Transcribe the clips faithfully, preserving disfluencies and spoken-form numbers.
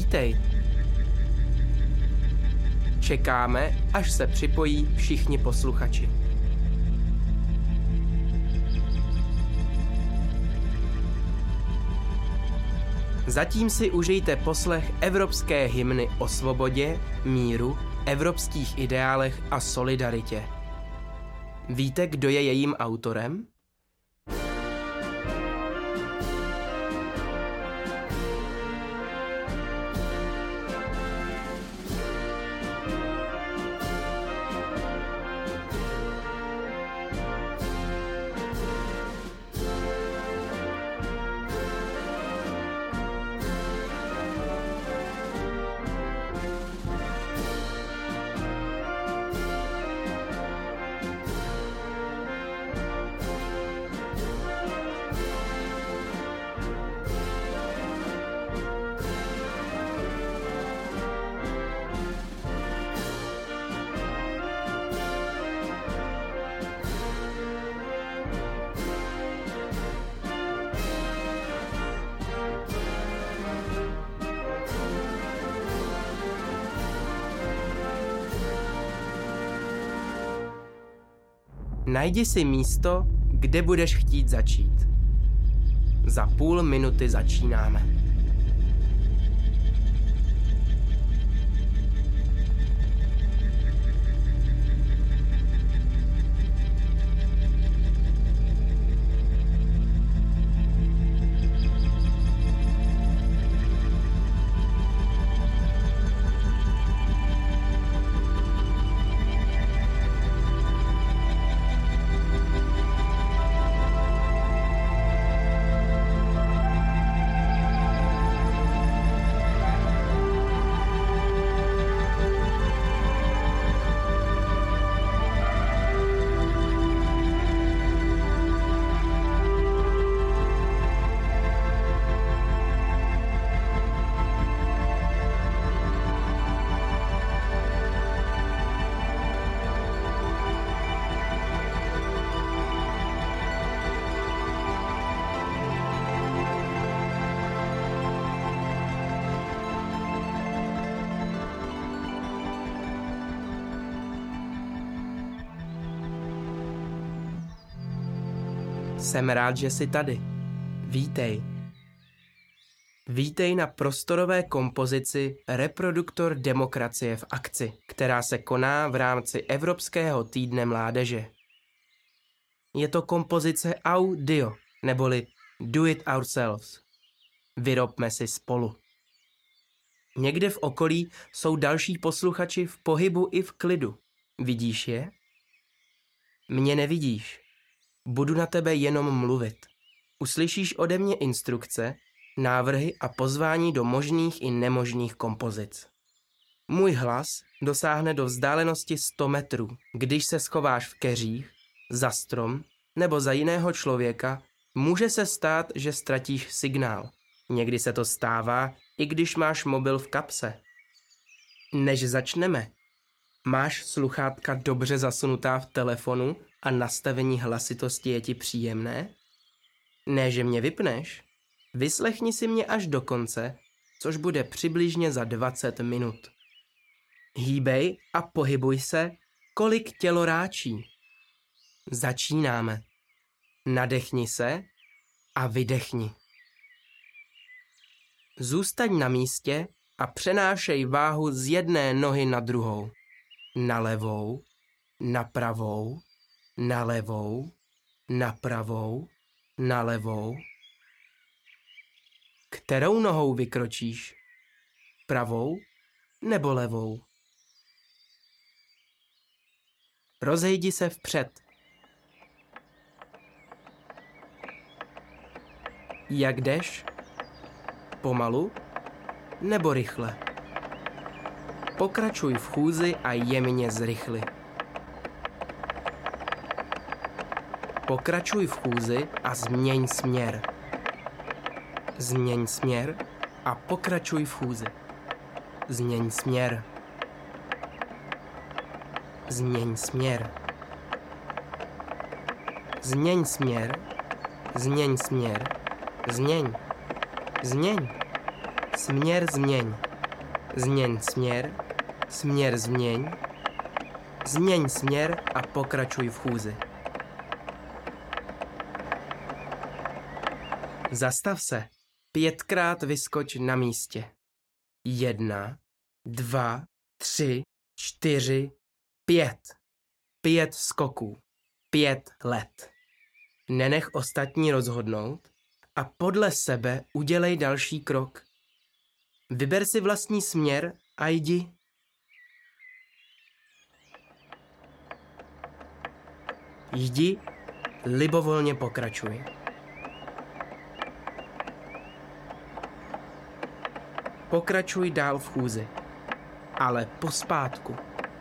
Vítej. Čekáme, až se připojí všichni posluchači. Zatím si užijte poslech evropské hymny o svobodě, míru, evropských ideálech a solidaritě. Víte, kdo je jejím autorem? Najdi si místo, kde budeš chtít začít. Za půl minuty začínáme. Jsem rád, že jsi tady. Vítej. Vítej na prostorové kompozici Reproduktor demokracie v akci, která se koná v rámci Evropského týdne mládeže. Je to kompozice audio, neboli Do It Ourselves. Vyrobme si spolu. Někde v okolí jsou další posluchači v pohybu i v klidu. Vidíš je? Mě nevidíš. Budu na tebe jenom mluvit. Uslyšíš ode mě instrukce, návrhy a pozvání do možných i nemožných kompozic. Můj hlas dosáhne do vzdálenosti sto metrů, když se schováš v keřích, za strom nebo za jiného člověka, může se stát, že ztratíš signál. Někdy se to stává, i když máš mobil v kapse. Než začneme, máš sluchátka dobře zasunutá v telefonu a nastavení hlasitosti je ti příjemné? Ne, že mě vypneš? Vyslechni si mě až do konce, což bude přibližně za dvacet minut. Hýbej a pohybuj se, kolik tělo ráčí. Začínáme. Nadechni se a vydechni. Zůstaň na místě a přenášej váhu z jedné nohy na druhou. Na levou, na pravou, na levou, na pravou, na levou. Kterou nohou vykročíš? Pravou nebo levou? Rozejdi se vpřed. Jak jdeš? Pomalu nebo rychle? Pokračuj v chůzi a jemně zrychli. Pokračuj v chůzi a změň směr. Změň směr a pokračuj v chůzi. Změň směr. Změň směr. Změň směr. Změň směr. Změň. Změň. Směr změň. Změň směr, směr změň, změň směr a pokračuj v chůzi. Zastav se, pětkrát vyskoč na místě. Jedna, dva, tři, čtyři, pět. Pět skoků, pět let. Nenech ostatní rozhodnout a podle sebe udělej další krok. Vyber si vlastní směr a jdi. Jdi, libovolně pokračuj. Pokračuj dál v chůzi, ale pospátku.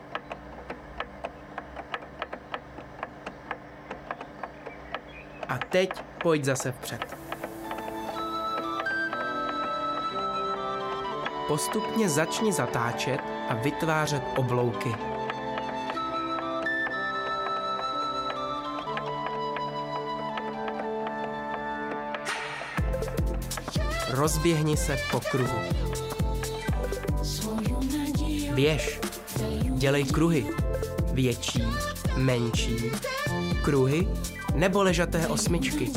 A teď pojď zase vpřed. Postupně začni zatáčet a vytvářet oblouky. Rozběhni se po kruhu. Běž, dělej kruhy. Větší, menší, kruhy nebo ležaté osmičky.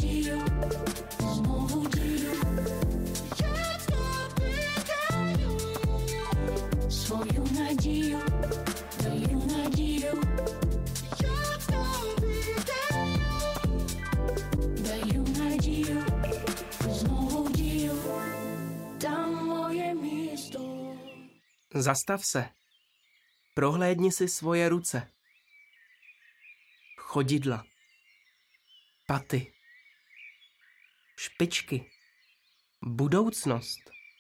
Zastav se. Prohlédni si svoje ruce. Chodidla. Paty. Špičky. Budoucnost.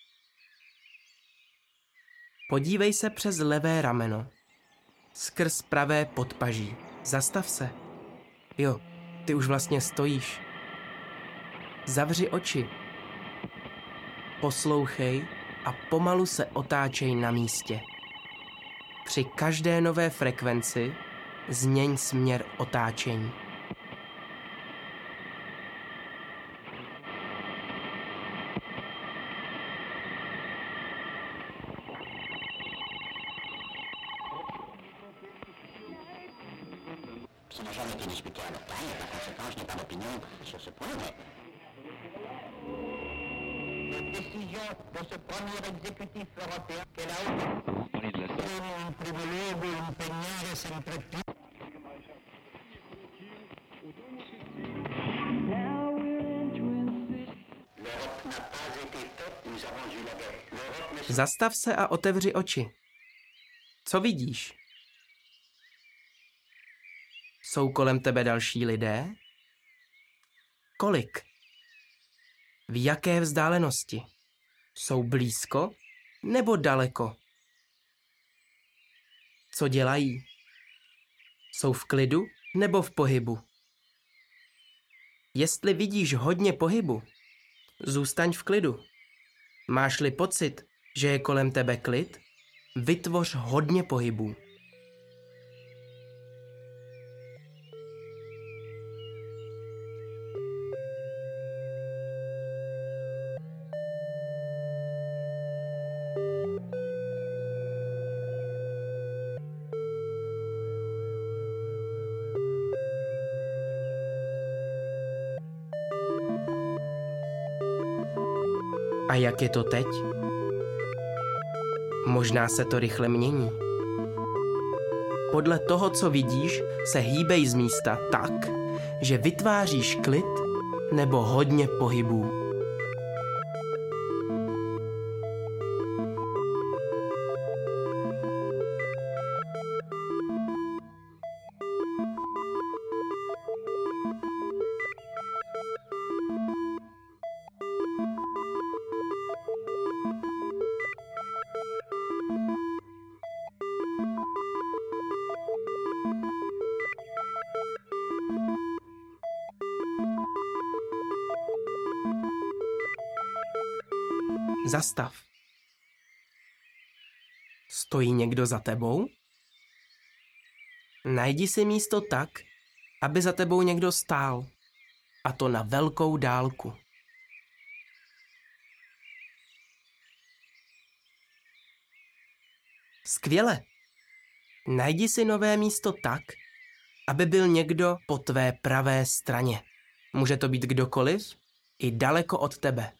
Podívej se přes levé rameno. Skrz pravé podpaží. Zastav se. Jo, ty už vlastně stojíš. Zavři oči. Poslouchej a pomalu se otáčej na místě. Při každé nové frekvenci změň směr otáčení. Ça n'a jamais été discuté à l'Otan, et par conséquent, je n'ai pas d'opinion sur ce point, mais... La décision de ce premier exécutif européen qu'est la haute... Un privilegio impegnare sempre più... L'Europe n'a pas été faite, nous avons eu la guerre. L'Europe ne... Zastav se a otevři oči. Co vidíš? Jsou kolem tebe další lidé? Kolik? V jaké vzdálenosti? Jsou blízko nebo daleko? Co dělají? Jsou v klidu nebo v pohybu? Jestli vidíš hodně pohybu, zůstaň v klidu. Máš-li pocit, že je kolem tebe klid, vytvoř hodně pohybů. A jak je to teď? Možná se to rychle mění. Podle toho, co vidíš, se hýbej z místa tak, že vytváříš klid nebo hodně pohybů. Zastav. Stojí někdo za tebou? Najdi si místo tak, aby za tebou někdo stál. A to na velkou dálku. Skvěle. Najdi si nové místo tak, aby byl někdo po tvé pravé straně. Může to být kdokoliv, i daleko od tebe.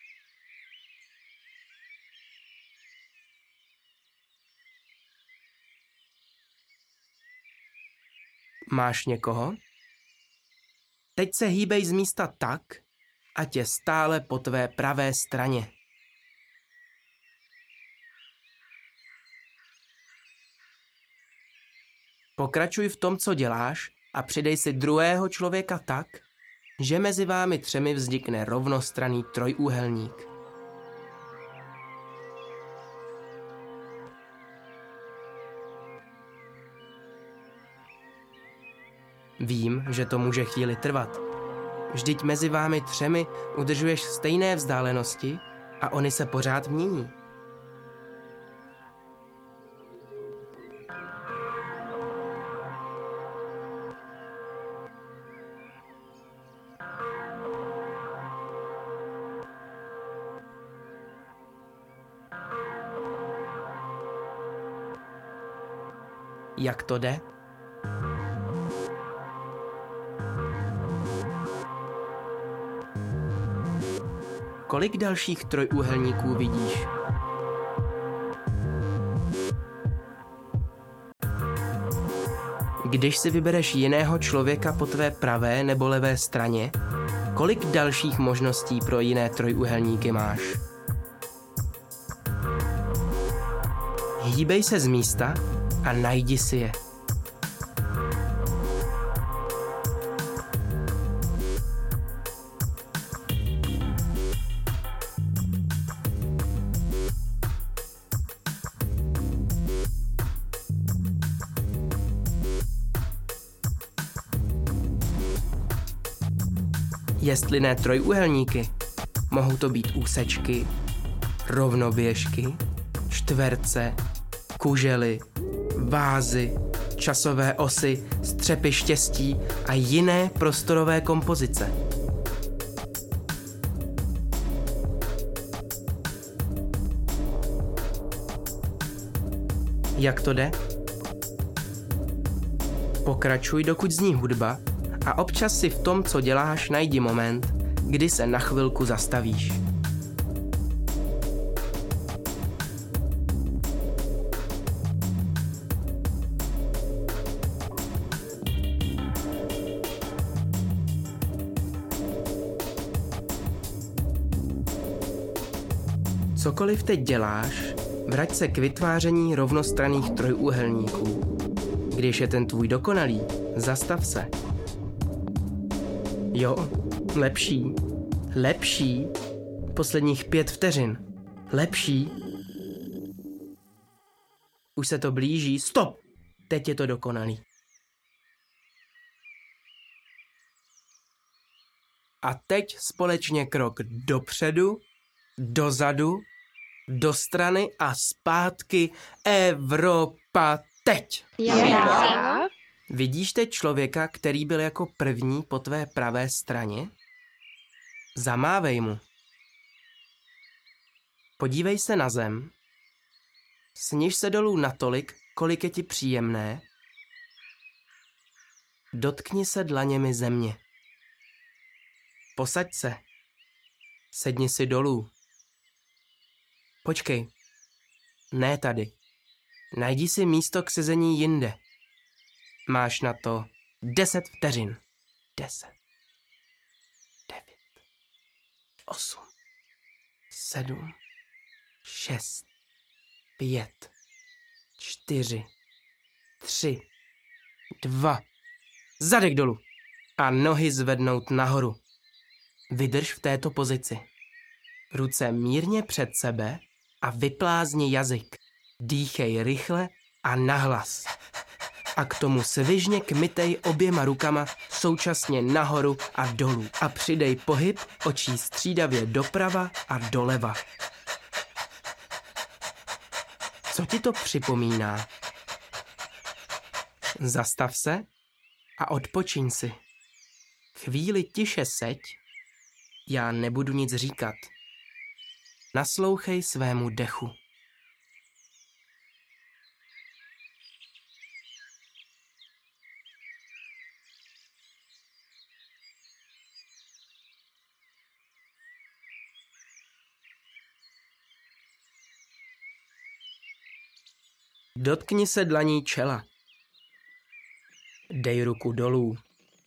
Máš někoho? Teď se hýbej z místa tak, ať je stále po tvé pravé straně. Pokračuj v tom, co děláš, a přidej si druhého člověka tak, že mezi vámi třemi vznikne rovnostranný trojúhelník. Vím, že to může chvíli trvat. Vždyť mezi vámi třemi udržuješ stejné vzdálenosti a oni se pořád mění. Jak to jde? Kolik dalších trojúhelníků vidíš? Když si vybereš jiného člověka po tvé pravé nebo levé straně, kolik dalších možností pro jiné trojúhelníky máš? Hýbej se z místa a najdi si je. Jestli ne trojúhelníky, mohou to být úsečky, rovnoběžky, čtverce, kužely, vázy, časové osy, střepy štěstí a jiné prostorové kompozice. Jak to jde? Pokračuj, dokud zní hudba, a občas si v tom, co děláš, najdi moment, kdy se na chvilku zastavíš. Cokoliv teď děláš, vrať se k vytváření rovnostranných trojúhelníků. Když je ten tvůj dokonalý, zastav se. Jo, lepší, lepší, posledních pět vteřin, lepší. Už se to blíží, stop, teď je to dokonalý. A teď společně krok dopředu, dozadu, do strany a zpátky. Evropa teď! Já. Vidíš teď člověka, který byl jako první po tvé pravé straně? Zamávej mu. Podívej se na zem. Sniž se dolů natolik, kolik je ti příjemné. Dotkni se dlaněmi země. Posaď se. Sedni si dolů. Počkej. Ne tady. Najdi si místo k sezení jinde. Máš na to deset vteřin. Deset. Devět. Osm. Sedm. Šest. Pět. Čtyři. Tři. Dva. Zadek dolů. A nohy zvednout nahoru. Vydrž v této pozici. Ruce mírně před sebe a vyplázni jazyk. Dýchej rychle a nahlas. A k tomu svižně kmitej oběma rukama současně nahoru a dolů. A přidej pohyb očí střídavě doprava a doleva. Co ti to připomíná? Zastav se a odpočiň si. Chvíli tiše seď, já nebudu nic říkat. Naslouchej svému dechu. Dotkni se dlaní čela. Dej ruku dolů.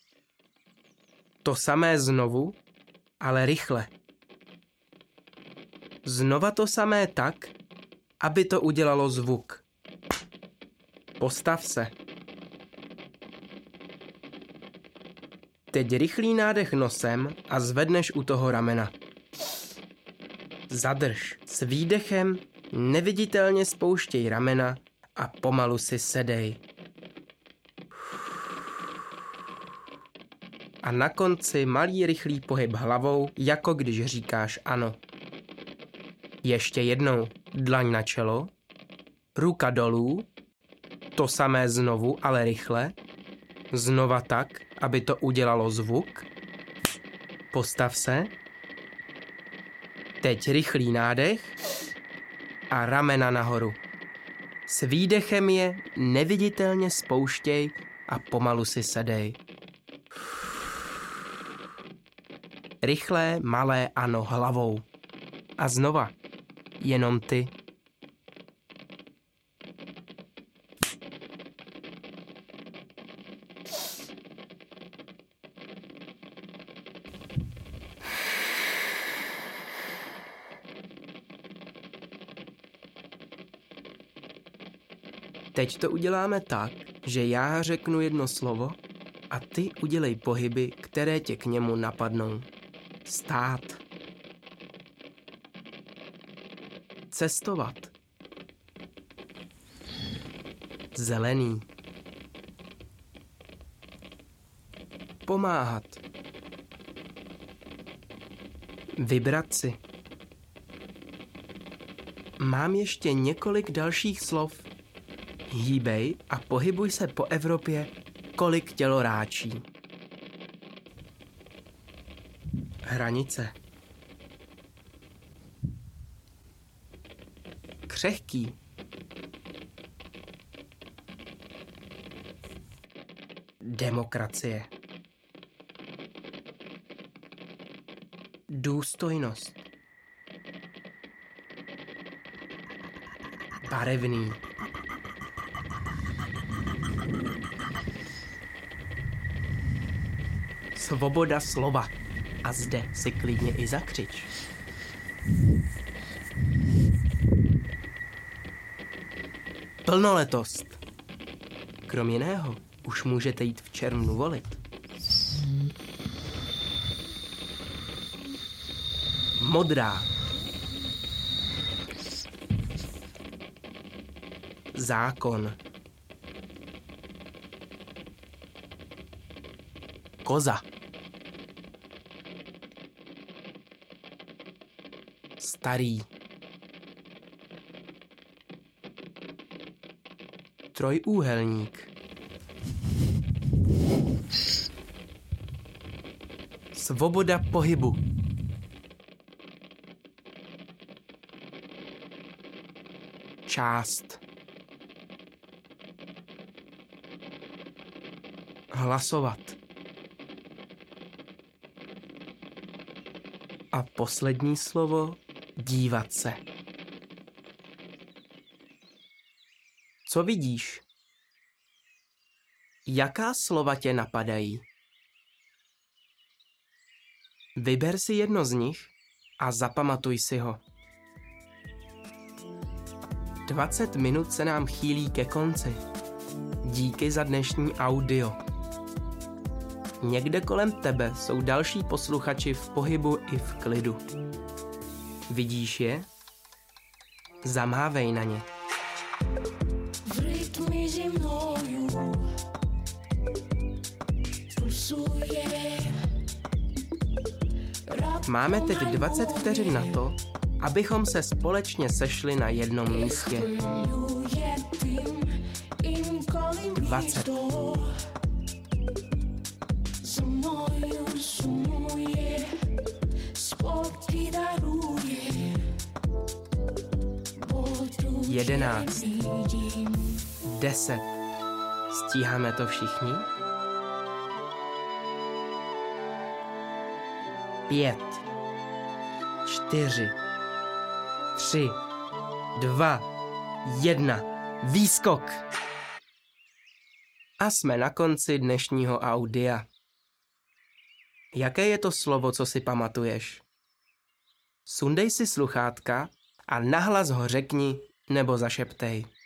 To samé znovu, ale rychle. Znova to samé tak, aby to udělalo zvuk. Postav se. Teď rychlý nádech nosem a zvedneš u toho ramena. Zadrž. S výdechem neviditelně spouštěj ramena a pomalu si sedej. A na konci malý rychlý pohyb hlavou, jako když říkáš ano. Ještě jednou dlaň na čelo, ruka dolů, to samé znovu, ale rychle, znova tak, aby to udělalo zvuk. Postav se. Teď rychlý nádech a ramena nahoru. S výdechem je neviditelně spouštěj a pomalu si sedej. Rychlé, malé ano hlavou. A znova, jenom ty. Teď to uděláme tak, že já řeknu jedno slovo a ty udělej pohyby, které tě k němu napadnou. Stát. Cestovat. Zelený. Pomáhat. Vybrat si. Mám ještě několik dalších slov. Hýbej a pohybuj se po Evropě, kolik tělo ráčí. Hranice. Křehký. Demokracie. Důstojnost. Barevný. Svoboda slova. A zde si klidně i zakřič. Plnoletost. Krom jiného, už můžete jít v červnu volit. Modrá. Zákon. Koza. Starý. Trojúhelník. Svoboda pohybu. Část. Hlasovat. A poslední slovo, dívat se. Co vidíš? Jaká slova tě napadají? Vyber si jedno z nich a zapamatuj si ho. dvacet minut se nám chýlí ke konci. Díky za dnešní audio. Někde kolem tebe jsou další posluchači v pohybu i v klidu. Vidíš je? Zamávej na ně. Máme teď dvacet vteřin na to, abychom se společně sešli na jednom místě. dvacet. Jedenáct. Deset. Stíháme to všichni? Pět. Čtyři. Tři. Dva. Jedna. Výskok! A jsme na konci dnešního audia. Jaké je to slovo, co si pamatuješ? Sundej si sluchátka a nahlas ho řekni nebo zašeptej.